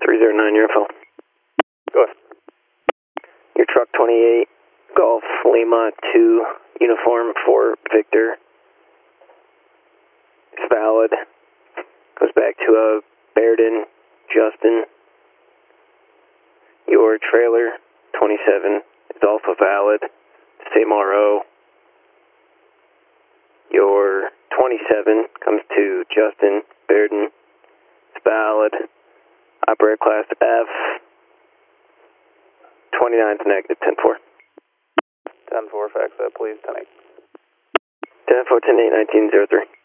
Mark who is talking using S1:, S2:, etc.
S1: 309, your info.
S2: Go ahead.
S1: Your truck 28, Golf Lima 2, uniform for Victor. It's valid. Goes back to Bairden, Justin. Your trailer 27 is also valid. Same RO. Your 27 comes to Justin, Bairden. It's valid. Operator class F. 29 is negative, 10-4.
S2: 10-4, fax that please, 10-8.
S1: 10-4, 10-8, 1903.